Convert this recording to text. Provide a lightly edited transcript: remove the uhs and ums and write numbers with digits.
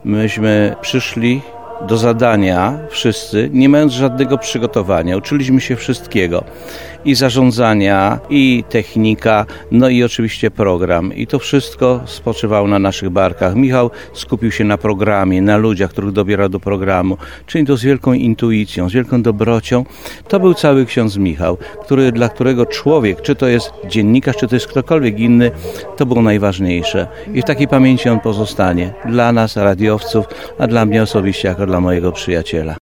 Myśmy przyszli do zadania wszyscy, nie mając żadnego przygotowania. Uczyliśmy się wszystkiego. I zarządzania, i technika, no i oczywiście program. I to wszystko spoczywało na naszych barkach. Michał skupił się na programie, na ludziach, których dobierał do programu. Czyli to z wielką intuicją, z wielką dobrocią. To był cały ksiądz Michał, dla którego człowiek, czy to jest dziennikarz, czy to jest ktokolwiek inny, to było najważniejsze. I w takiej pamięci on pozostanie. Dla nas, radiowców, a dla mnie osobiście, jako dla mojego przyjaciela.